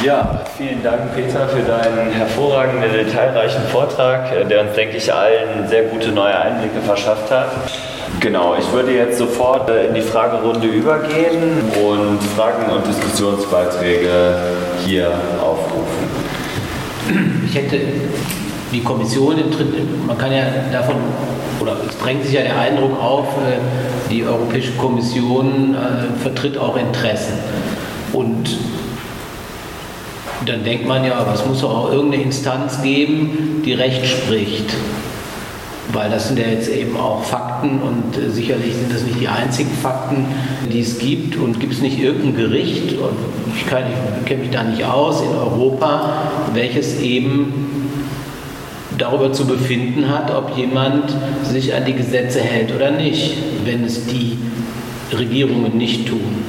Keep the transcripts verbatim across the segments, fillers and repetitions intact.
Ja, vielen Dank, Peter, für deinen hervorragenden, detailreichen Vortrag, der uns, denke ich, allen sehr gute neue Einblicke verschafft hat. Genau, ich würde jetzt sofort in die Fragerunde übergehen und Fragen und Diskussionsbeiträge hier aufrufen. Ich hätte die Kommission, man kann ja davon, oder es drängt sich ja der Eindruck auf, die Europäische Kommission vertritt auch Interessen. Und dann denkt man ja, aber es muss doch auch irgendeine Instanz geben, die Recht spricht. Weil das sind ja jetzt eben auch Fakten und äh, sicherlich sind das nicht die einzigen Fakten, die es gibt. Und gibt es nicht irgendein Gericht, und ich, kann, ich kenne mich da nicht aus, in Europa, welches eben darüber zu befinden hat, ob jemand sich an die Gesetze hält oder nicht, wenn es die Regierungen nicht tun.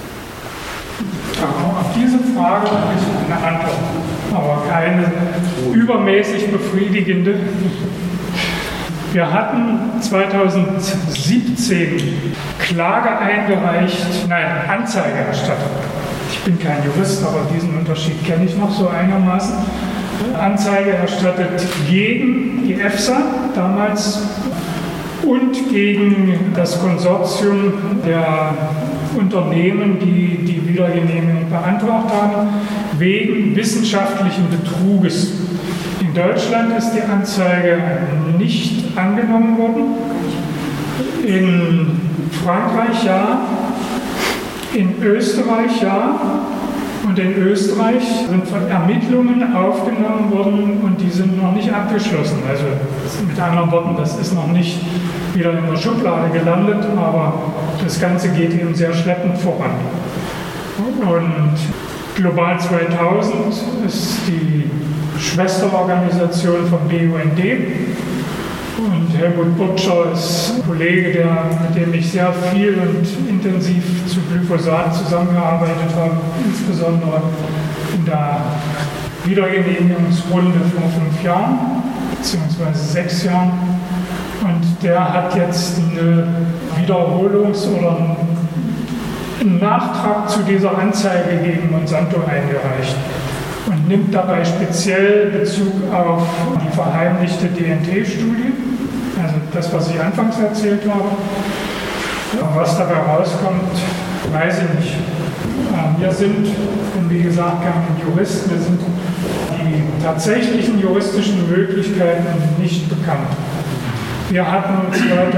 Auf diese Frage habe ich eine Antwort, aber keine übermäßig befriedigende. Wir hatten zweitausendsiebzehn Klage eingereicht, nein, Anzeige erstattet. Ich bin kein Jurist, aber diesen Unterschied kenne ich noch so einigermaßen. Anzeige erstattet gegen die EFSA damals und gegen das Konsortium der Unternehmen, die die Wiedergenehmigung beantragt haben, wegen wissenschaftlichen Betruges. In Deutschland ist die Anzeige nicht angenommen worden, in Frankreich ja, in Österreich ja, und in Österreich sind Ermittlungen aufgenommen worden und die sind noch nicht abgeschlossen. Also mit anderen Worten, das ist noch nicht wieder in der Schublade gelandet, aber das Ganze geht eben sehr schleppend voran. Und Global zweitausend ist die Schwesterorganisation vom B U N D und Helmut Burtscher ist ein Kollege, der, mit dem ich sehr viel und intensiv zu Glyphosat zusammengearbeitet habe, insbesondere in der Wiedergenehmigungsrunde vor fünf Jahren beziehungsweise sechs Jahren. Und der hat jetzt eine Wiederholungs- oder einen Nachtrag zu dieser Anzeige gegen Monsanto eingereicht und nimmt dabei speziell Bezug auf die verheimlichte D N T-Studie, also das, was ich anfangs erzählt habe. Was dabei rauskommt, weiß ich nicht. Wir sind, wie gesagt, kein Jurist, wir sind die tatsächlichen juristischen Möglichkeiten nicht bekannt. Wir hatten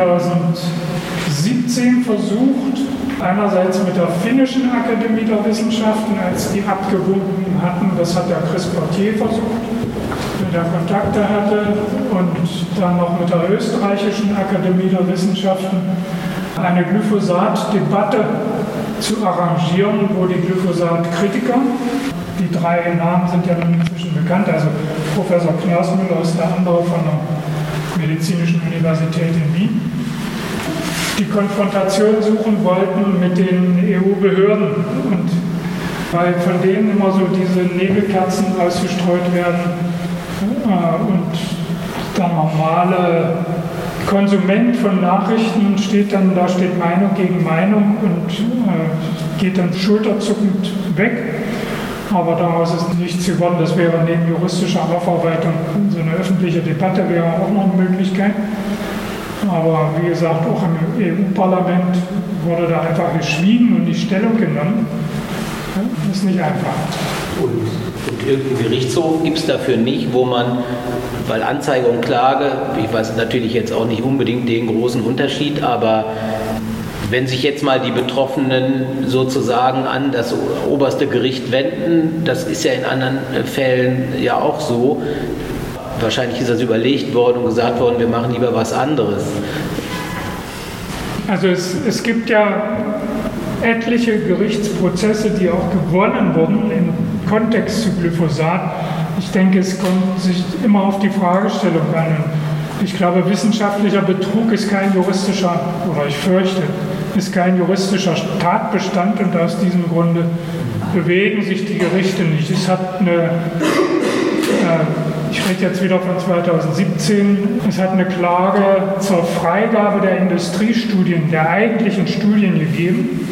zweitausendsiebzehn versucht, einerseits mit der finnischen Akademie der Wissenschaften, als die abgewunken hatten, das hat der Chris Portier versucht, der Kontakte hatte, und dann noch mit der österreichischen Akademie der Wissenschaften eine Glyphosat-Debatte zu arrangieren, wo die Glyphosat-Kritiker, die drei Namen sind ja nun inzwischen bekannt, also Professor Knersmüller ist der andere von der Medizinischen Universität in Wien, die Konfrontation suchen wollten mit den E U-Behörden. Und weil von denen immer so diese Nebelkerzen ausgestreut werden äh, und der normale Konsument von Nachrichten steht dann, da steht Meinung gegen Meinung und äh, geht dann schulterzuckend weg. Aber daraus ist nichts geworden. Das wäre neben juristischer Aufarbeitung, so eine öffentliche Debatte wäre auch noch eine Möglichkeit. Aber wie gesagt, auch im E U-Parlament wurde da einfach geschwiegen und nicht Stellung genommen. Das ist nicht einfach. Und, und irgendeinen Gerichtshof gibt es dafür nicht, wo man, weil Anzeige und Klage, ich weiß natürlich jetzt auch nicht unbedingt den großen Unterschied, aber wenn sich jetzt mal die Betroffenen sozusagen an das oberste Gericht wenden, das ist ja in anderen Fällen ja auch so, wahrscheinlich ist das überlegt worden und gesagt worden, wir machen lieber was anderes. Also es, es gibt ja etliche Gerichtsprozesse, die auch gewonnen wurden im Kontext zu Glyphosat. Ich denke, es kommt sich immer auf die Fragestellung an. Ich glaube, wissenschaftlicher Betrug ist kein juristischer, oder ich fürchte, ist kein juristischer Tatbestand, und aus diesem Grunde bewegen sich die Gerichte nicht. Es hat eine, äh, ich rede jetzt wieder von zweitausendsiebzehn, es hat eine Klage zur Freigabe der Industriestudien, der eigentlichen Studien gegeben,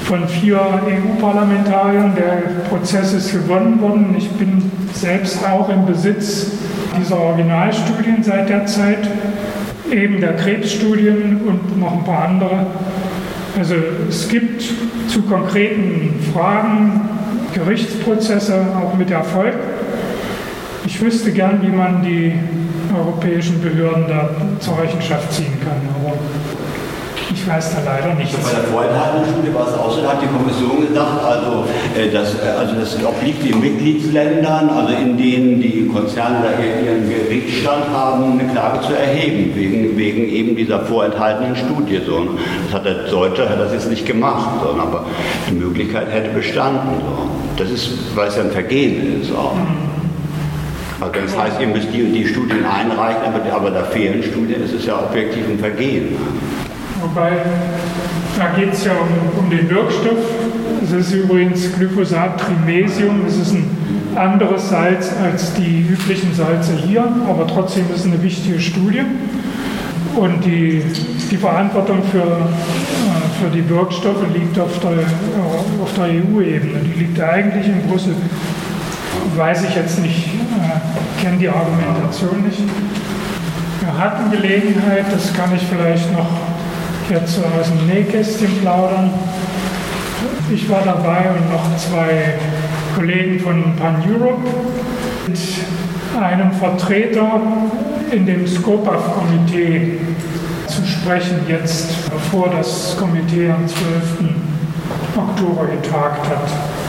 von vier E U-Parlamentariern. Der Prozess ist gewonnen worden. Ich bin selbst auch im Besitz dieser Originalstudien seit der Zeit, eben der Krebsstudien und noch ein paar andere. Also es gibt zu konkreten Fragen Gerichtsprozesse auch mit Erfolg. Ich wüsste gern, wie man die europäischen Behörden da zur Rechenschaft ziehen kann, aber ich weiß da leider nichts. Bei der vorenthaltenen Studie war es auch so, da hat die Kommission gesagt, also, äh, das, äh, also das obliegt den Mitgliedsländern, also in denen die Konzerne da ihren Gerichtsstand haben, eine Klage zu erheben, wegen, wegen eben dieser vorenthaltenen Studie. So. Das hat der Deutsche hat das jetzt nicht gemacht, so, aber die Möglichkeit hätte bestanden. So. Das ist, weil es ja ein Vergehen ist auch. Also das heißt, ihr müsst die, die Studien einreichen, aber, aber da fehlen Studien, es ist ja objektiv ein Vergehen. Wobei, da geht es ja um, um den Wirkstoff. Es ist übrigens Glyphosat Trimesium. Es ist ein anderes Salz als die üblichen Salze hier, aber trotzdem ist es eine wichtige Studie. Und die, die Verantwortung für, äh, für die Wirkstoffe liegt auf der, äh, auf der E U-Ebene. Die liegt eigentlich in Brüssel. Weiß ich jetzt nicht, äh, kenne die Argumentation nicht. Wir hatten Gelegenheit, das kann ich vielleicht noch jetzt aus dem Nähkästchen plaudern. Ich war dabei und noch zwei Kollegen von Pan-Europe mit einem Vertreter in dem Skopaf-Komitee zu sprechen, jetzt bevor das Komitee am zwölften Oktober getagt hat.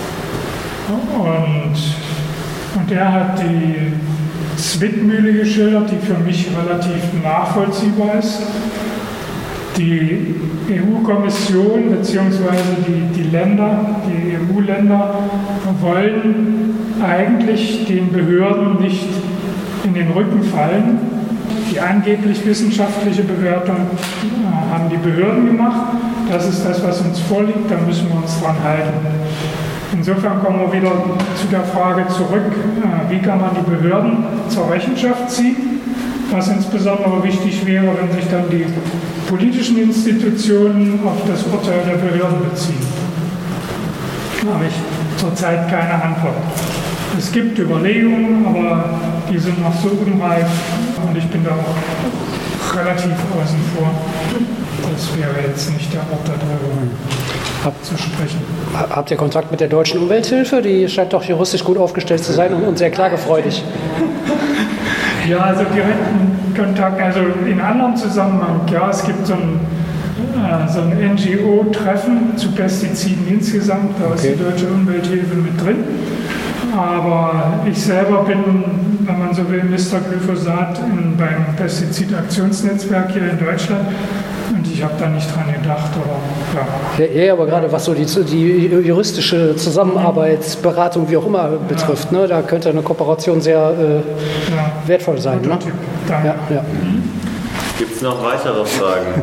Und, und er hat die Zwickmühle geschildert, die für mich relativ nachvollziehbar ist. Die E U-Kommission bzw. die, die Länder, die E U-Länder wollen eigentlich den Behörden nicht in den Rücken fallen. Die angeblich wissenschaftliche Bewertung äh, haben die Behörden gemacht. Das ist das, was uns vorliegt, da müssen wir uns dran halten. Insofern kommen wir wieder zu der Frage zurück, äh, wie kann man die Behörden zur Rechenschaft ziehen, was insbesondere wichtig wäre, wenn sich dann die politischen Institutionen auf das Urteil der Behörden beziehen. Da habe ich zurzeit keine Antwort. Es gibt Überlegungen, aber die sind noch so unreif und ich bin da auch relativ außen vor. Das wäre jetzt nicht der Ort, darüber zu sprechen. Habt ihr Kontakt mit der Deutschen Umwelthilfe? Die scheint doch juristisch gut aufgestellt zu sein und sehr klagefreudig. Ja, also direkten Kontakt, also in anderem Zusammenhang, ja, es gibt so ein, äh, so ein N G O-Treffen zu Pestiziden insgesamt, da okay. ist die Deutsche Umwelthilfe mit drin. Aber ich selber bin, wenn man so will, Mister Glyphosat in, beim Pestizidaktionsnetzwerk hier in Deutschland. Und ich habe da nicht dran gedacht. Aber, ja. Ja, ja, aber gerade was so die, die juristische Zusammenarbeitsberatung, wie auch immer, betrifft, ja. ne, da könnte eine Kooperation sehr äh, ja. wertvoll sein. Ne? Danke. Ja, ja. Mhm. Gibt es noch weitere Fragen?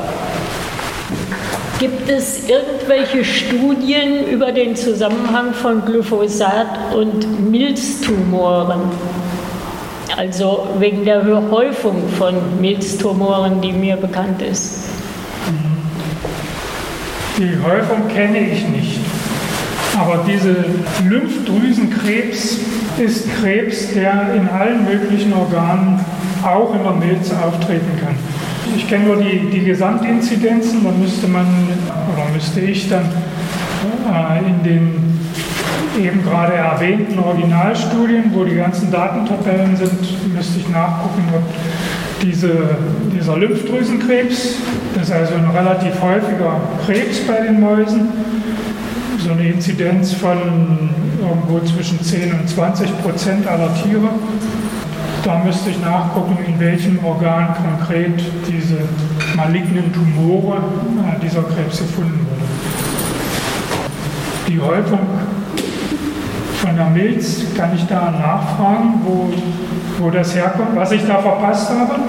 Gibt es irgendwelche Studien über den Zusammenhang von Glyphosat und Milztumoren? Also wegen der Häufung von Milztumoren, die mir bekannt ist. Die Häufung kenne ich nicht. Aber diese Lymphdrüsenkrebs ist Krebs, der in allen möglichen Organen, auch in der Milz, auftreten kann. Ich kenne nur die, die Gesamtinzidenzen, da müsste man, oder müsste ich dann äh, in den eben gerade erwähnten Originalstudien, wo die ganzen Datentabellen sind, müsste ich nachgucken, ob diese, dieser Lymphdrüsenkrebs, das ist also ein relativ häufiger Krebs bei den Mäusen, so eine Inzidenz von irgendwo zwischen zehn und zwanzig Prozent aller Tiere. Da müsste ich nachgucken, in welchem Organ konkret diese malignen Tumore äh, dieser Krebs gefunden wurde. Die Häufung von der Milz, kann ich da nachfragen, wo, wo das herkommt, was ich da verpasst habe?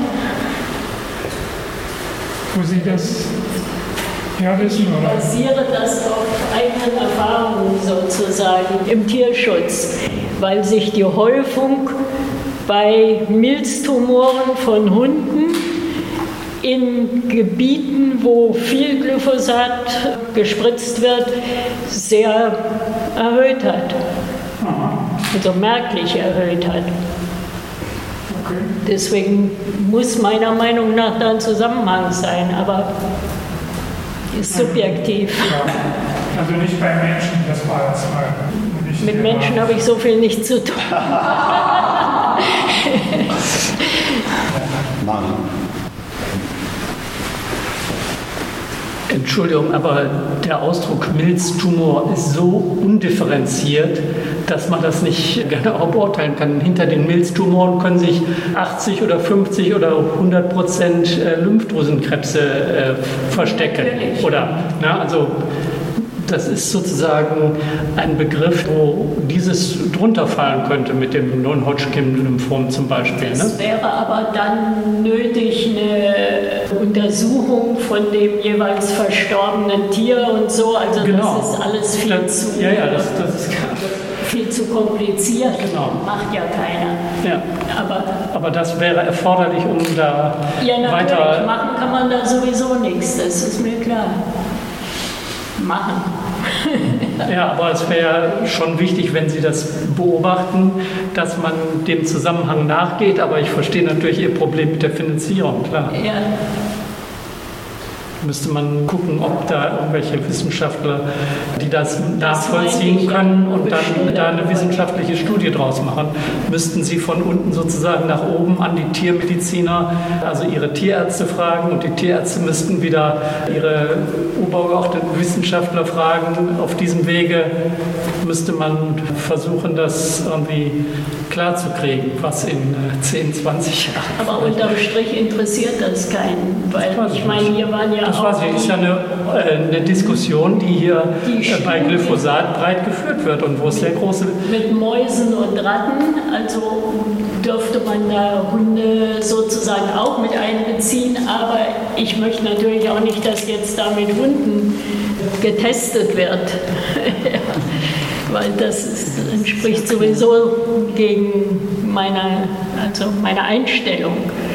Wo Sie das ja wissen, oder? Ich basiere das auf eigenen Erfahrungen sozusagen im Tierschutz, weil sich die Häufung bei Milztumoren von Hunden in Gebieten, wo viel Glyphosat gespritzt wird, sehr erhöht hat. Also merklich erhöht hat. Deswegen muss meiner Meinung nach da ein Zusammenhang sein, aber ist subjektiv. Ja. Also nicht bei Menschen, das war jetzt mal. Mit Menschen habe ich so viel nicht zu tun. Entschuldigung, aber der Ausdruck Milztumor ist so undifferenziert, dass man das nicht genau beurteilen kann. Hinter den Milztumoren können sich achtzig oder fünfzig oder hundert Prozent Lymphdrüsenkrebse äh, verstecken. Oder, na, also das ist sozusagen ein Begriff, wo dieses drunter fallen könnte mit dem Non-Hodgkin-Lymphom zum Beispiel. Es ne? wäre aber dann nötig eine Untersuchung von dem jeweils verstorbenen Tier und so. Also genau. Das ist alles viel das, zu ja, ja, das, das ist viel zu kompliziert. Genau. Macht ja keiner. Ja. Aber, aber das wäre erforderlich, um da ja, natürlich. weiter... Machen kann man da sowieso nichts, das ist mir klar. Machen. Ja, aber es wäre schon wichtig, wenn Sie das beobachten, dass man dem Zusammenhang nachgeht. Aber ich verstehe natürlich Ihr Problem mit der Finanzierung, klar. Ja. Müsste man gucken, ob da irgendwelche Wissenschaftler, die das nachvollziehen können und dann da eine wissenschaftliche Studie draus machen, müssten sie von unten sozusagen nach oben an die Tiermediziner, also ihre Tierärzte fragen, und die Tierärzte müssten wieder ihre obergeordneten Wissenschaftler fragen. Auf diesem Wege müsste man versuchen, das irgendwie klarzukriegen, was in zehn, zwanzig Jahren. Aber unterm Strich interessiert das keinen, weil ich meine, hier waren ja Das auch... war ist ja eine, eine Diskussion, die hier die bei Glyphosat breit geführt wird und wo es sehr große... Mit Mäusen und Ratten, also dürfte man da Hunde sozusagen auch mit einbeziehen, aber ich möchte natürlich auch nicht, dass jetzt da mit Hunden getestet wird. Weil das ist, entspricht sowieso gegen meine, also meine Einstellung,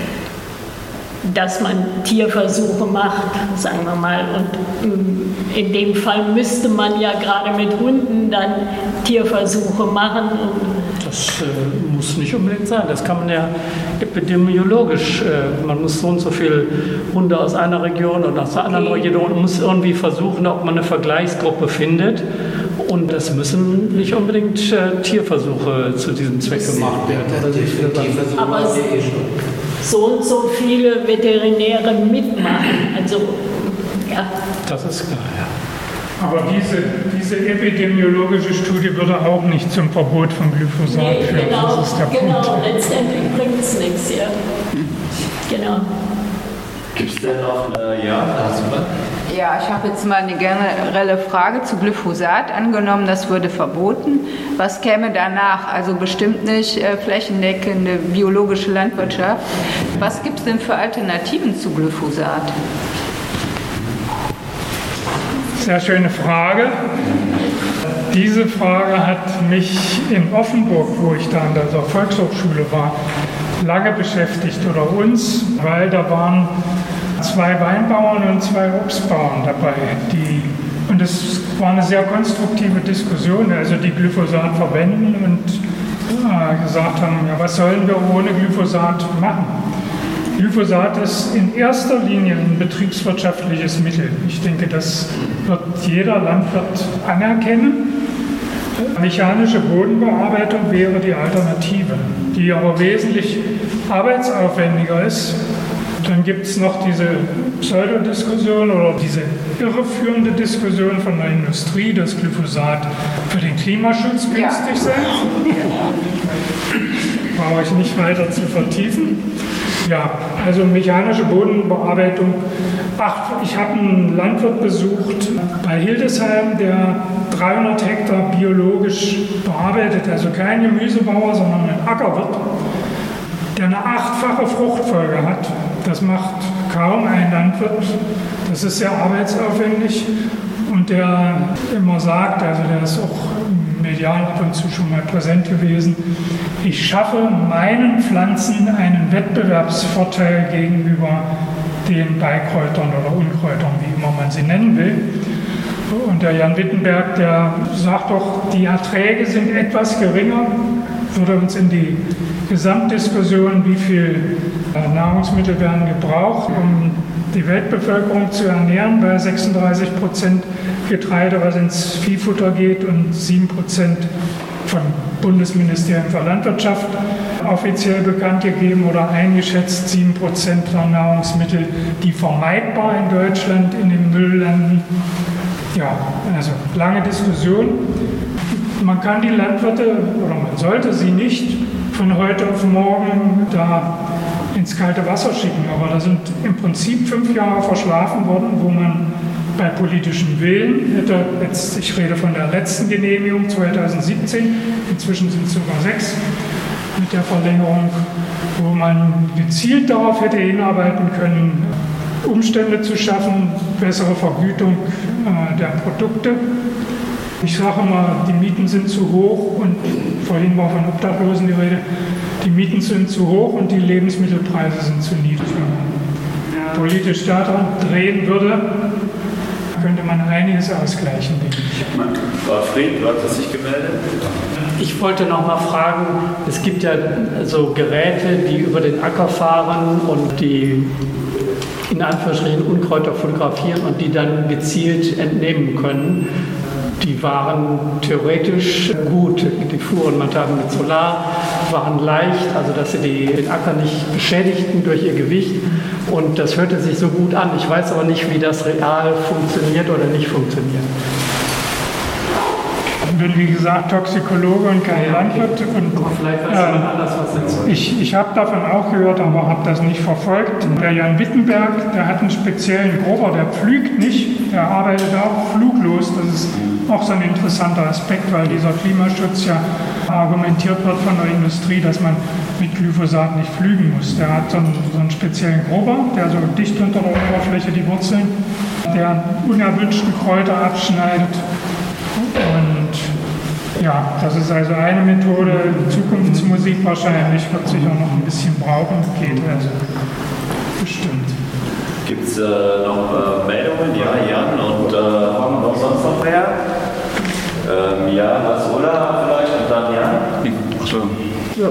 dass man Tierversuche macht, sagen wir mal. Und in dem Fall müsste man ja gerade mit Hunden dann Tierversuche machen. Das äh, muss nicht unbedingt sein. Das kann man ja epidemiologisch, äh, man muss so und so viele Hunde aus einer Region und aus einer anderen Region und muss irgendwie versuchen, ob man eine Vergleichsgruppe findet. Und es müssen nicht unbedingt äh, Tierversuche zu diesem Zweck gemacht werden. Aber so und so viele Veterinäre mitmachen. Also, ja. Das ist klar, ja. Aber diese, diese epidemiologische Studie würde auch nicht zum Verbot von Glyphosat nee, führen. Genau, das ist der genau. Punkt. Letztendlich bringt es nichts, ja. Genau. Gibt es denn noch eine, ja, Ja, ich habe jetzt mal eine generelle Frage zu Glyphosat. Angenommen, das würde verboten. Was käme danach? Also bestimmt nicht äh, flächendeckende biologische Landwirtschaft. Was gibt es denn für Alternativen zu Glyphosat? Sehr schöne Frage. Diese Frage hat mich in Offenburg, wo ich da an der Volkshochschule war, lange beschäftigt, oder uns, weil da waren zwei Weinbauern und zwei Obstbauern dabei. Die, und es war eine sehr konstruktive Diskussion, also die Glyphosat verwenden und äh, gesagt haben, ja, was sollen wir ohne Glyphosat machen? Glyphosat ist in erster Linie ein betriebswirtschaftliches Mittel. Ich denke, das wird jeder Landwirt anerkennen. Mechanische Bodenbearbeitung wäre die Alternative, die aber wesentlich arbeitsaufwendiger ist. Dann gibt es noch diese Pseudodiskussion oder diese irreführende Diskussion von der Industrie, dass Glyphosat für den Klimaschutz günstig sei. Brauche ich nicht weiter zu vertiefen. Ja, also mechanische Bodenbearbeitung. Ach, ich habe einen Landwirt besucht bei Hildesheim, der dreihundert Hektar biologisch bearbeitet, also kein Gemüsebauer, sondern ein Ackerwirt, der eine achtfache Fruchtfolge hat. Das macht kaum ein Landwirt. Das ist sehr arbeitsaufwendig und der immer sagt, also der ist auch medial ab und zu schon mal präsent gewesen, ich schaffe meinen Pflanzen einen Wettbewerbsvorteil gegenüber den Beikräutern oder Unkräutern, wie immer man sie nennen will. Und der Jan Wittenberg, der sagt doch, die Erträge sind etwas geringer, würde uns in die Gesamtdiskussion, wie viel Nahrungsmittel werden gebraucht, um die Weltbevölkerung zu ernähren, bei sechsunddreißig Prozent Getreide, was ins Viehfutter geht, und sieben Prozent vom Bundesministerium für Landwirtschaft offiziell bekannt gegeben oder eingeschätzt, sieben Prozent der Nahrungsmittel, die vermeidbar in Deutschland in den Müll landen. Ja, also lange Diskussion. Man kann die Landwirte, oder man sollte sie nicht von heute auf morgen da ins kalte Wasser schicken, aber da sind im Prinzip fünf Jahre verschlafen worden, wo man bei politischem Willen hätte, jetzt, ich rede von der letzten Genehmigung zweitausendsiebzehn, inzwischen sind es sogar sechs mit der Verlängerung, wo man gezielt darauf hätte hinarbeiten können, Umstände zu schaffen, bessere Vergütung äh, der Produkte. Ich sage immer, die Mieten sind zu hoch, und vorhin war von Obdachlosen die Rede, die Mieten sind zu hoch und die Lebensmittelpreise sind zu niedrig. Wenn man politisch daran drehen würde, könnte man einiges ausgleichen, denke ich. Frau Fried, du hast dich gemeldet? Ich wollte noch mal fragen, es gibt ja so Geräte, die über den Acker fahren und die in Anführungsstrichen Unkräuter fotografieren und die dann gezielt entnehmen können. Die waren theoretisch gut, die fuhren manchmal mit Solar, waren leicht, also dass sie die, den Acker nicht beschädigten durch ihr Gewicht, und das hörte sich so gut an. Ich weiß aber nicht, wie das real funktioniert oder nicht funktioniert. Ich bin, wie gesagt, Toxikologe und kein ja, okay. Landwirt. Und, aber vielleicht weiß jemand äh, anders was dazu. Ich, ich habe davon auch gehört, aber habe das nicht verfolgt. Der Jan Wittenberg, der hat einen speziellen Grober, der pflügt nicht, der arbeitet auch fluglos. Das ist auch so ein interessanter Aspekt, weil dieser Klimaschutz ja argumentiert wird von der Industrie, dass man mit Glyphosat nicht pflügen muss. Der hat so einen, so einen speziellen Grober, der so dicht unter der Oberfläche die Wurzeln, der unerwünschten Kräuter abschneidet. Und ja, das ist also eine Methode. Zukunftsmusik wahrscheinlich wird sicher noch ein bisschen brauchen. Geht also bestimmt. Gibt es äh, noch äh, Meldungen? Ja, Jan, und äh, haben wir sonst noch mehr? Ähm, ja, Lars Ola vielleicht und dann Jan? Achso. Ja.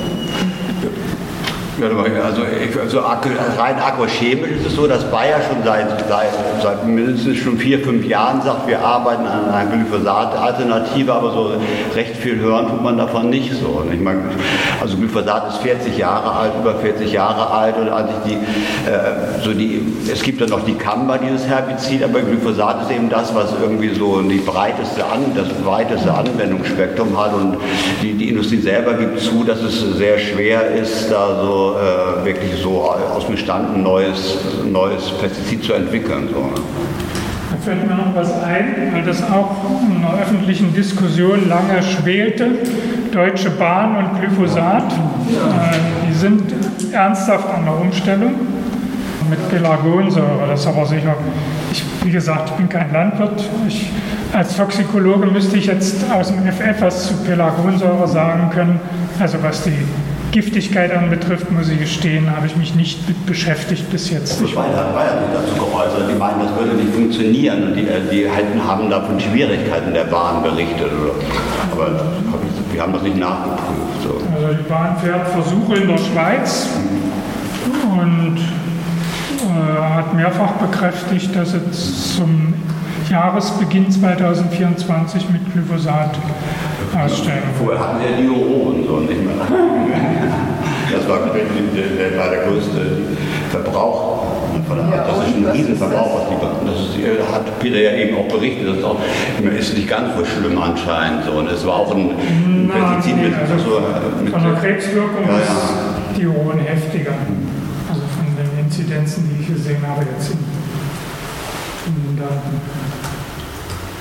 Also, also rein agrochemisch ist es so, dass Bayer schon seit, seit, seit mindestens schon vier, fünf Jahren sagt, wir arbeiten an einer Glyphosat-Alternative, aber so recht viel hören tut man davon nicht so. Ich meine, also Glyphosat ist vierzig Jahre alt, über vierzig Jahre alt, und als ich die, äh, so die, es gibt dann noch die Camba, dieses Herbizid, aber Glyphosat ist eben das, was irgendwie so die breiteste An, das weiteste Anwendungsspektrum hat, und die, die Industrie selber gibt zu, dass es sehr schwer ist, da so Äh, wirklich so aus dem Stand ein neues, neues Pestizid zu entwickeln. So. Da fällt mir noch was ein, weil das auch in der öffentlichen Diskussion lange schwelte. Deutsche Bahn und Glyphosat, äh, die sind ernsthaft an der Umstellung mit Pelargonsäure. Das ist aber sicher, ich, wie gesagt, ich bin kein Landwirt. Ich, als Toxikologe müsste ich jetzt aus dem F F was zu Pelargonsäure sagen können, also was die Giftigkeit anbetrifft, muss ich gestehen, habe ich mich nicht mit beschäftigt bis jetzt. Ich Bayern hat Bayern dazu geäußert, die meinen, das würde nicht funktionieren, und die, die haben davon Schwierigkeiten der Bahn berichtet. Aber wir haben das nicht nachgeprüft. So. Also die Bahn fährt Versuche in der Schweiz und äh, hat mehrfach bekräftigt, dass es zum Jahresbeginn zweitausendvierundzwanzig mit Glyphosat aussteigen. Vorher hatten wir Diuron so nicht mehr. Das war, der, war der größte Verbrauch. Das ist ein Riesenverbrauch. Das ist, hat Peter ja eben auch berichtet. Das ist, auch, ist nicht ganz so schlimm anscheinend. So. Und es war auch ein, ein Pestizid mit, also so, mit. Von der Krebswirkung ja, ja. ist Diuron heftiger. Also von den Inzidenzen, die ich gesehen habe jetzt in, in den Daten.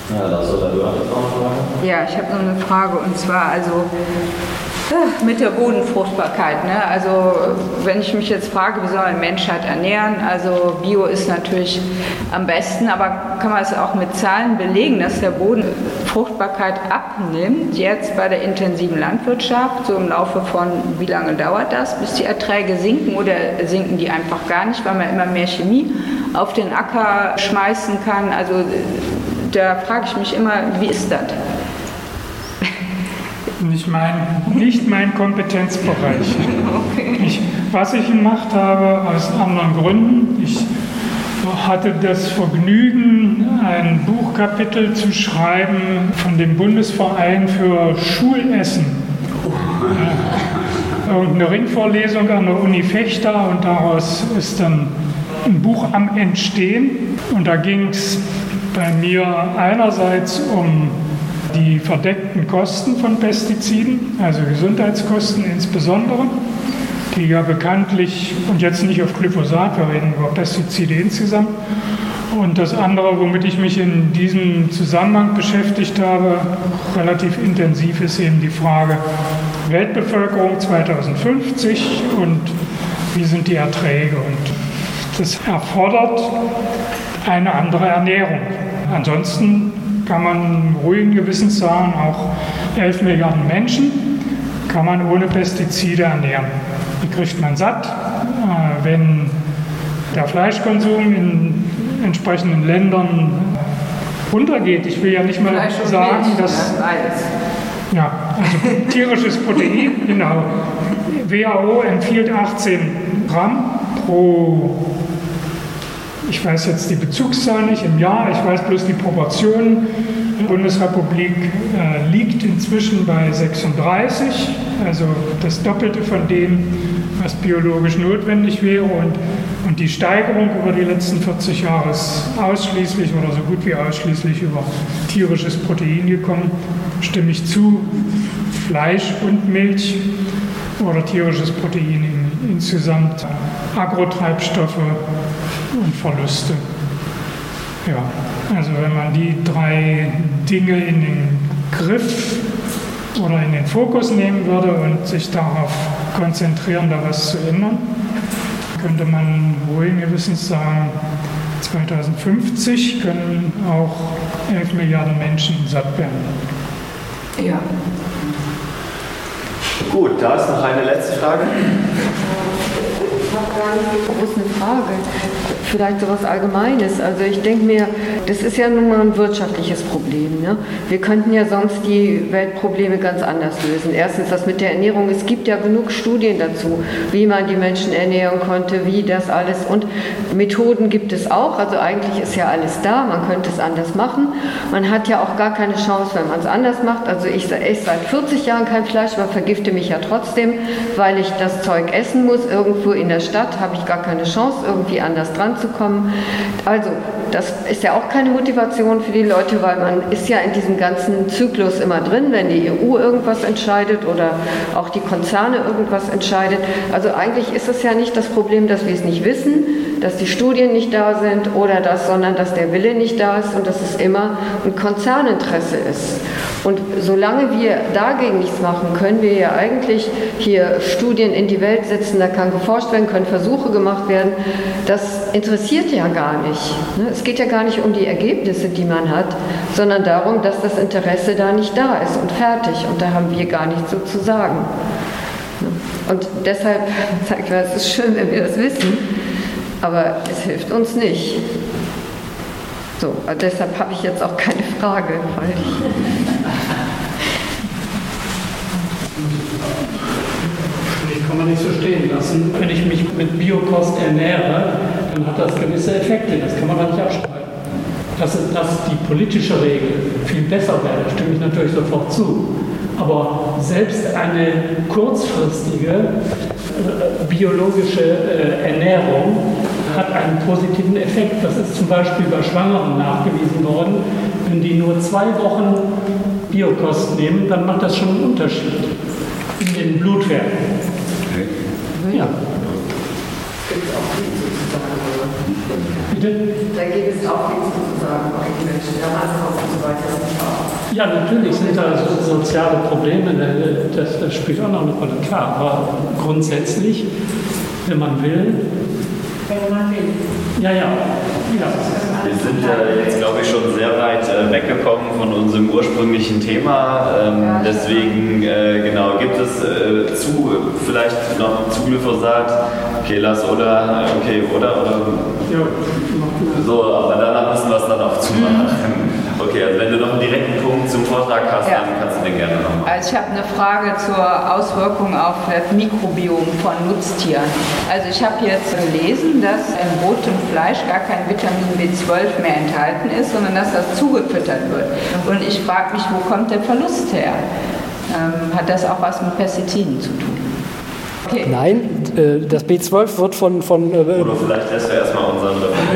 Ja, Lars, oder du hattest auch eine Frage? Ja, ich habe noch eine Frage und zwar also mit der Bodenfruchtbarkeit. Ne? Also wenn ich mich jetzt frage, wie soll ein Mensch halt ernähren, also Bio ist natürlich am besten, aber kann man es auch mit Zahlen belegen, dass der Boden Fruchtbarkeit abnimmt, jetzt bei der intensiven Landwirtschaft, so im Laufe von, wie lange dauert das, bis die Erträge sinken oder sinken die einfach gar nicht, weil man immer mehr Chemie auf den Acker schmeißen kann. Also da frage ich mich immer, wie ist das? Nicht mein, nicht mein Kompetenzbereich. Okay. Ich, was ich gemacht habe, aus anderen Gründen, ich hatte das Vergnügen, ein Buchkapitel zu schreiben von dem Bundesverein für Schulessen. Äh, irgendeine Ringvorlesung an der Uni Vechta und daraus ist dann ein Buch am Entstehen. Und da ging es bei mir einerseits um die verdeckten Kosten von Pestiziden, also Gesundheitskosten insbesondere, die ja bekanntlich, und jetzt nicht auf Glyphosat, wir reden über Pestizide insgesamt. Und das andere, womit ich mich in diesem Zusammenhang beschäftigt habe, relativ intensiv, ist eben die Frage Weltbevölkerung zweitausendfünfzig und wie sind die Erträge. Und das erfordert eine andere Ernährung. Ansonsten kann man ruhigen Gewissens sagen, auch elf Milliarden Menschen kann man ohne Pestizide ernähren. Die kriegt man satt, äh, wenn der Fleischkonsum in entsprechenden Ländern runtergeht. Ich will ja nicht mal sagen, Milch, dass... Ja, ja, also tierisches Protein, genau. W H O empfiehlt achtzehn Gramm pro... Ich weiß jetzt die Bezugszahl nicht im Jahr, ich weiß bloß die Proportionen. Die Bundesrepublik äh, liegt inzwischen bei sechsunddreißig, also das Doppelte von dem, was biologisch notwendig wäre. Und, und die Steigerung über die letzten vierzig Jahre ist ausschließlich oder so gut wie ausschließlich über tierisches Protein gekommen. Stimme ich zu, Fleisch und Milch oder tierisches Protein in, insgesamt, Agrotreibstoffe und Verluste. Ja, also wenn man die drei Dinge in den Griff oder in den Fokus nehmen würde und sich darauf konzentrieren, da was zu ändern, könnte man ruhigen Gewissens sagen, zweitausendfünfzig können auch elf Milliarden Menschen satt werden. ja. Gut, da ist noch eine letzte Frage. Ich habe gar nicht so groß eine Frage. Vielleicht so was Allgemeines. Also ich denke mir, das ist ja nun mal ein wirtschaftliches Problem. Ne? Wir könnten ja sonst die Weltprobleme ganz anders lösen. Erstens das mit der Ernährung. Es gibt ja genug Studien dazu, wie man die Menschen ernähren konnte, wie das alles. Und Methoden gibt es auch. Also eigentlich ist ja alles da. Man könnte es anders machen. Man hat ja auch gar keine Chance, wenn man es anders macht. Also ich esse seit vierzig Jahren kein Fleisch, aber vergifte mich ja trotzdem, weil ich das Zeug essen muss. Irgendwo in der Stadt habe ich gar keine Chance, irgendwie anders dran zu kommen. Also das ist ja auch keine Motivation für die Leute, weil man ist ja in diesem ganzen Zyklus immer drin, wenn die E U irgendwas entscheidet oder auch die Konzerne irgendwas entscheidet. Also eigentlich ist es ja nicht das Problem, dass wir es nicht wissen, dass die Studien nicht da sind oder das, sondern dass der Wille nicht da ist und dass es immer ein Konzerninteresse ist. Und solange wir dagegen nichts machen, können wir ja eigentlich hier Studien in die Welt setzen, da kann geforscht werden, können Versuche gemacht werden. Das interessiert ja gar nicht. Es geht ja gar nicht um die Ergebnisse, die man hat, sondern darum, dass das Interesse da nicht da ist und fertig. Und da haben wir gar nichts so zu sagen. Und deshalb sage ich mal, es ist schön, wenn wir das wissen, aber es hilft uns nicht. So, deshalb habe ich jetzt auch keine Frage, weil ich kann man nicht so stehen lassen. Wenn ich mich mit Biokost ernähre, dann hat das gewisse Effekte, das kann man gar nicht abstreiten. Dass, dass die politische Regel viel besser wäre, da stimme ich natürlich sofort zu. Aber selbst eine kurzfristige äh, biologische äh, Ernährung hat einen positiven Effekt. Das ist zum Beispiel bei Schwangeren nachgewiesen worden. Wenn die nur zwei Wochen Biokost nehmen, dann macht das schon einen Unterschied in den Blutwerten. Ja. gibt es auch Bitte? Da geht es auch nichts zu sagen, bei den Menschen, der Hass und so weiter. Ja, natürlich sind da so soziale Probleme, das, das spielt auch noch eine Rolle, klar. Aber grundsätzlich, wenn man will. Wenn man will. Ja, ja. ja. Wir sind ja jetzt, glaube ich, schon sehr weit äh, weggekommen von unserem ursprünglichen Thema. Ähm, ja, deswegen, äh, genau, gibt es äh, zu, vielleicht noch zu Glyphosat, okay, lass oder, okay, oder, oder. Ja. So, aber danach müssen wir es dann auch zumachen. Okay, also wenn du noch einen direkten Punkt zum Vortrag hast, ja. Dann kannst du den gerne noch machen. Also ich habe eine Frage zur Auswirkung auf das Mikrobiom von Nutztieren. Also ich habe jetzt gelesen, dass im roten Fleisch gar kein Vitamin B zwölf mehr enthalten ist, sondern dass das zugefüttert wird. Und ich frage mich, wo kommt der Verlust her? Ähm, hat das auch was mit Pestiziden zu tun? Okay. Nein, äh, das B zwölf wird von... von äh, Oder vielleicht lässt du erstmal unseren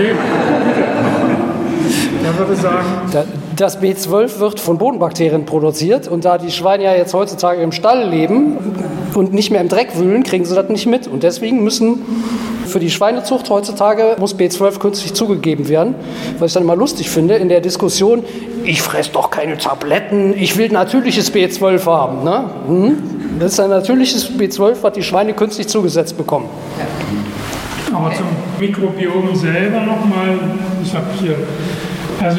Ja, würde sagen. Das B zwölf wird von Bodenbakterien produziert und da die Schweine ja jetzt heutzutage im Stall leben und nicht mehr im Dreck wühlen, kriegen sie das nicht mit. Und deswegen müssen für die Schweinezucht heutzutage muss B zwölf künstlich zugegeben werden. Was ich dann immer lustig finde in der Diskussion, ich fresse doch keine Tabletten, ich will natürliches B zwölf haben. Ne? Das ist ein natürliches B zwölf, was die Schweine künstlich zugesetzt bekommen. Aber zum Mikrobiom selber nochmal, ich habe hier, also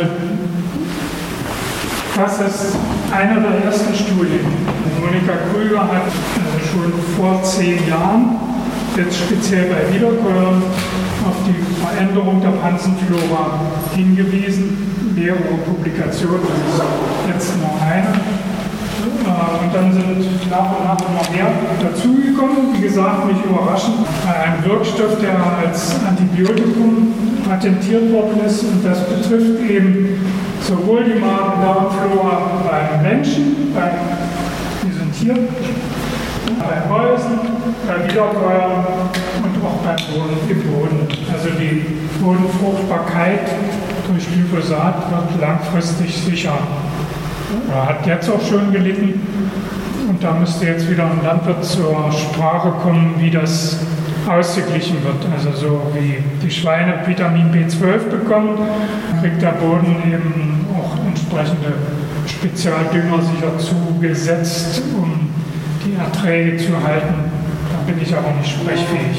das ist eine der ersten Studien. Monika Krüger hat also schon vor zehn Jahren, jetzt speziell bei Wiederkäuern, auf die Veränderung der Pflanzenflora hingewiesen. Mehrere Publikationen, das ist jetzt nur eine. Und dann sind nach und nach immer mehr dazugekommen. Wie gesagt, nicht überraschend. Ein Wirkstoff, der als Antibiotikum patentiert worden ist. Und das betrifft eben sowohl die Magen-Darm-Flora beim Menschen, bei diesen Tieren, bei Mäusen, bei Wiederkäuern und auch beim Boden, im Boden. Also die Bodenfruchtbarkeit durch Glyphosat wird langfristig sicher. Er hat jetzt auch schon gelitten und da müsste jetzt wieder ein Landwirt zur Sprache kommen, wie das ausgeglichen wird. Also so wie die Schweine Vitamin B zwölf bekommen, kriegt der Boden eben auch entsprechende Spezialdünger sicher zugesetzt, um die Erträge zu halten. Da bin ich aber nicht sprechfähig.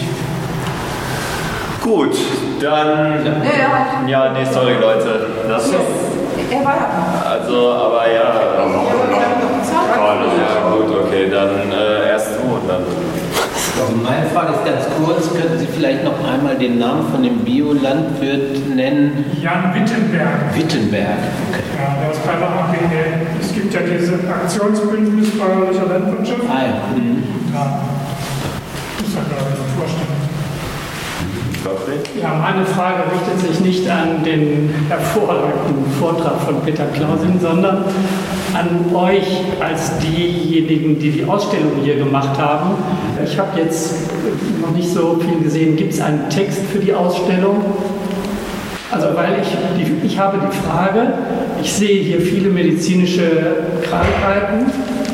Gut, dann... Ja, ja nee, sorry Leute. Das Er war da. Also, aber ja, toll, ja gut, okay, dann äh, erst du und dann. Meine Frage ist ganz kurz, könnten Sie vielleicht noch einmal den Namen von dem Biolandwirt nennen? Jan Wittenberg. Wittenberg, okay. Ja, der ist bei der A B L. Es gibt ja diese Aktionsbündnis bäuerlicher Landwirtschaft. Ah ja. Mhm. Ja, das ist ja, glaube ich, ein Vorstand. Ja, meine Frage richtet sich nicht an den hervorragenden Vortrag von Peter Clausin, sondern an euch als diejenigen, die die Ausstellung hier gemacht haben. Ich habe jetzt noch nicht so viel gesehen. Gibt es einen Text für die Ausstellung? Also weil ich, die, ich habe die Frage, ich sehe hier viele medizinische Krankheiten,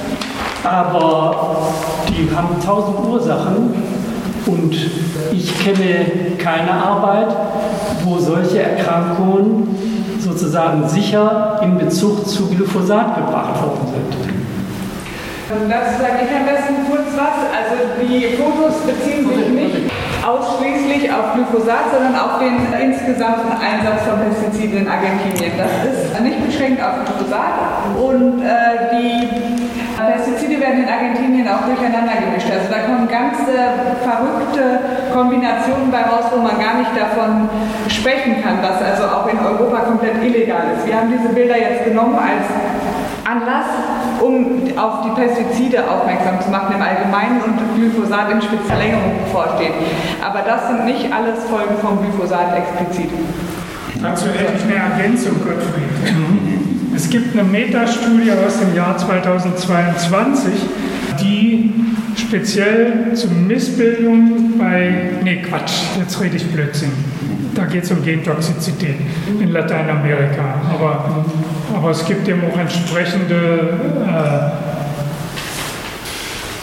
aber die haben tausend Ursachen. Und ich kenne keine Arbeit, wo solche Erkrankungen sozusagen sicher in Bezug zu Glyphosat gebracht worden sind. Dazu sage ich am besten kurz was. Also die Fotos beziehen sich nicht ausschließlich auf Glyphosat, sondern auf den insgesamten Einsatz von Pestiziden in Argentinien. Das ist nicht beschränkt auf Glyphosat und äh, die Pestizide werden in Argentinien auch durcheinander gemischt. Also da kommen ganz äh, verrückte Kombinationen bei raus, wo man gar nicht davon sprechen kann, was also auch in Europa komplett illegal ist. Wir haben diese Bilder jetzt genommen als Anlass, um auf die Pestizide aufmerksam zu machen im Allgemeinen und Glyphosat in Spitzverlängerung bevorsteht. Aber das sind nicht alles Folgen vom Glyphosat explizit. Dazu hätte ich eine Ergänzung, Gottfried. Es gibt eine Metastudie aus dem Jahr zweitausendzweiundzwanzig, die speziell zu Missbildungen bei, nee Quatsch, jetzt rede ich Blödsinn. Da geht es um Gentoxizität in Lateinamerika. Aber, aber es gibt eben auch entsprechende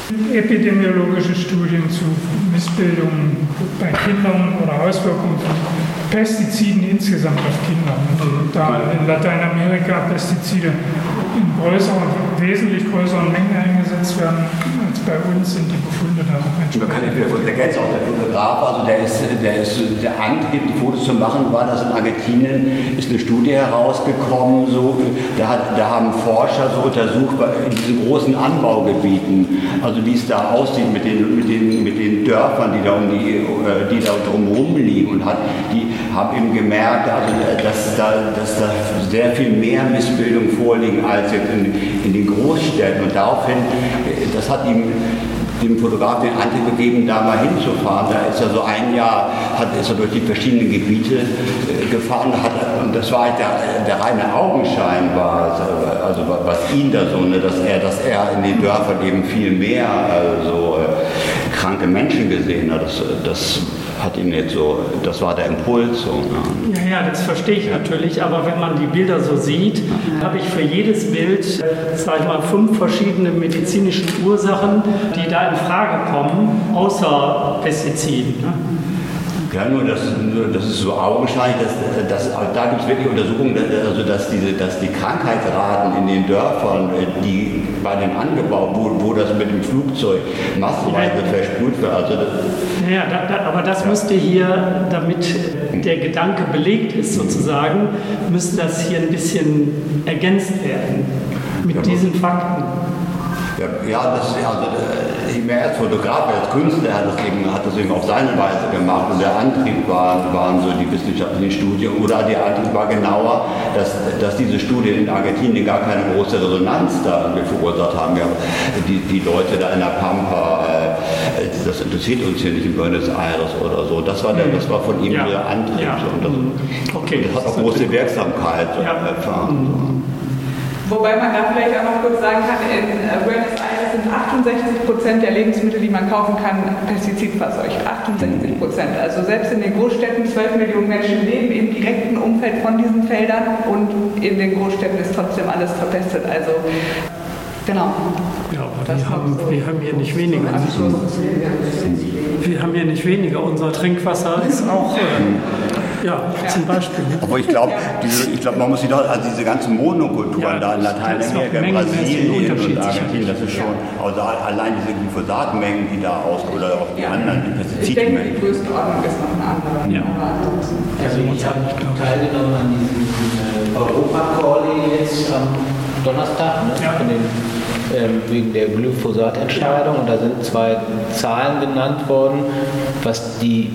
epidemiologische Studien zu Missbildungen bei Kindern oder Auswirkungen von Pestiziden insgesamt auf Kinder. Und da in Lateinamerika Pestizide in größeren, wesentlich größeren Mengen eingesetzt werden als bei uns, sind die Befunde da auch entsprechend. Man kann nicht wieder der Geld auch der Fotograf, also der ist, der ist der Antrieb, die Fotos zu machen, war, dass in Argentinien ist eine Studie herausgekommen, so, da, hat, da haben Forscher so untersucht in diesen großen Anbaugebieten, also wie es da aussieht mit den, mit den, mit den Dörfern, die da um die, die da drumherum liegen, und hat, die haben eben gemerkt, also, dass, da, dass da sehr viel mehr Missbildungen vorliegen als jetzt in, in den Großstädten, und daraufhin, das hat ihm dem Fotografen den Antrieb gegeben, da mal hinzufahren. Da ist er so ein Jahr, hat, ist er durch die verschiedenen Gebiete äh, gefahren, hat, und das war halt der, der reine Augenschein, war, also was ihn da so, ne, dass er, dass er in den Dörfern eben viel mehr also, äh, kranke Menschen gesehen hat. Das, das hat ihn jetzt so, das war der Impuls. So, ne? Ja, ja, das verstehe ich natürlich, aber wenn man die Bilder so sieht, habe ich für jedes Bild, sag ich mal, fünf verschiedene medizinische Ursachen, die da in Frage kommen, außer Pestiziden. Ne? Ja, nur das, das ist so augenscheinlich, dass, dass, da gibt es wirklich Untersuchungen, also dass, diese, dass die Krankheitsraten in den Dörfern, die bei dem Angebau, wo, wo das mit dem Flugzeug massenweise versprüht wird, also das, ja, da, da, aber das ja. müsste hier, damit der Gedanke belegt ist sozusagen, müsste das hier ein bisschen ergänzt werden mit ja, diesen Fakten. Ja, ja, das, also, ich mehr als Fotograf, als Künstler hat das, eben, hat das eben auf seine Weise gemacht, und der Antrieb waren, waren so die wissenschaftlichen Studien, oder der Antrieb war genauer, dass, dass diese Studien in Argentinien gar keine große Resonanz da verursacht haben. Ja, die, die Leute da in der Pampa, äh, das interessiert uns hier nicht in Buenos Aires oder so. Das war, der, das war von ihm ja. der Antrieb. Ja. So, und das, okay. das hat auch große Wirksamkeit ja. erfahren. So. Wobei man da vielleicht auch noch kurz sagen kann, in Buenos Aires sind achtundsechzig Prozent der Lebensmittel, die man kaufen kann, pestizidverseucht. achtundsechzig Prozent. Also selbst in den Großstädten, zwölf Millionen Menschen leben im direkten Umfeld von diesen Feldern, und in den Großstädten ist trotzdem alles verpestet. Also genau. Ja, aber wir haben, so wir haben hier nicht weniger. Wir haben hier nicht weniger. Unser Trinkwasser ist auch... Äh, Ja, zum Beispiel. Aber ich glaube, glaub, man muss sich doch, also diese ganzen Monokulturen ja, da in Lateinamerika, Brasilien und Argentinien, das ist schon, also allein diese Glyphosatmengen, die da aus, oder auch die ja. anderen, die Pestizidmengen. Ich denke, die Größenordnung ist noch eine andere. Ja. Also ich habe teilgenommen an diesem äh, Europa-Call jetzt am Donnerstag, ne? ja. von den, ähm, wegen der Glyphosat-Entscheidung, und da sind zwei Zahlen genannt worden, was die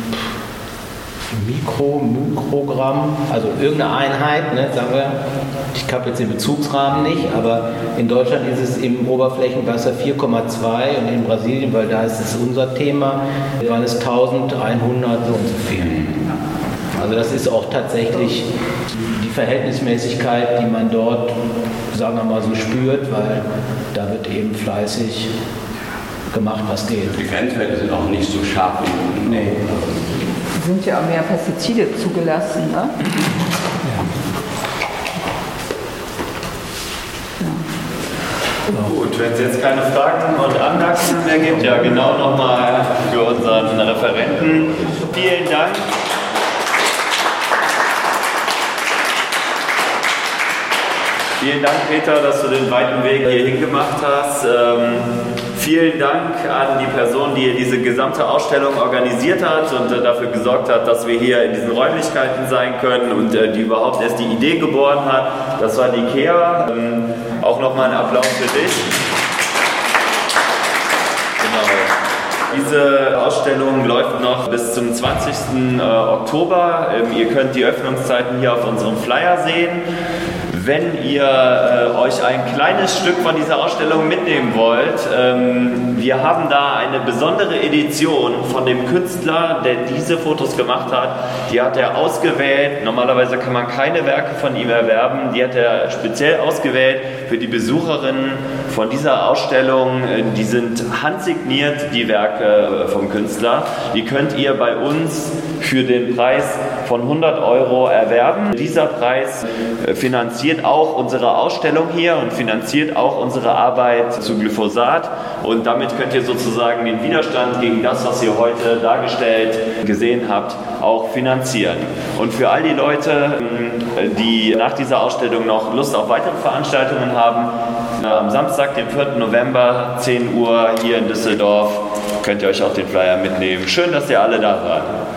Mikro, Mikrogramm, also irgendeine Einheit, ne, sagen wir, ich habe jetzt den Bezugsrahmen nicht, aber in Deutschland ist es im Oberflächenwasser vier Komma zwei, und in Brasilien, weil da ist es unser Thema, waren es eintausendeinhundert, so und so viel. Also das ist auch tatsächlich die Verhältnismäßigkeit, die man dort, sagen wir mal, so spürt, weil da wird eben fleißig gemacht, was geht. Die Grenzwerte sind auch nicht so scharf wie nee. Sind ja auch mehr Pestizide zugelassen, ne? Ja. Ja. Gut, wenn es jetzt keine Fragen und Anmerkungen mehr gibt, ja genau nochmal für unseren Referenten. Vielen Dank. Vielen Dank, Peter, dass du den weiten Weg hierhin gemacht hast. Ähm, vielen Dank an die Person, die diese gesamte Ausstellung organisiert hat und äh, dafür gesorgt hat, dass wir hier in diesen Räumlichkeiten sein können und äh, die überhaupt erst die Idee geboren hat. Das war die Kea. Ähm, auch nochmal ein Applaus für dich. Genau. Diese Ausstellung läuft noch bis zum zwanzigsten Oktober. Ähm, ihr könnt die Öffnungszeiten hier auf unserem Flyer sehen. Wenn ihr äh, euch ein kleines Stück von dieser Ausstellung mitnehmen wollt, ähm, wir haben da eine besondere Edition von dem Künstler, der diese Fotos gemacht hat. Die hat er ausgewählt. Normalerweise kann man keine Werke von ihm erwerben. Die hat er speziell ausgewählt für die Besucherinnen von dieser Ausstellung. Die sind handsigniert, die Werke vom Künstler. Die könnt ihr bei uns für den Preis von hundert Euro erwerben. Dieser Preis finanziert auch unsere Ausstellung hier und finanziert auch unsere Arbeit zu Glyphosat. Und damit könnt ihr sozusagen den Widerstand gegen das, was ihr heute dargestellt gesehen habt, auch finanzieren. Und für all die Leute, die nach dieser Ausstellung noch Lust auf weitere Veranstaltungen haben, am Samstag, dem vierten November, zehn Uhr hier in Düsseldorf, könnt ihr euch auch den Flyer mitnehmen. Schön, dass ihr alle da wart.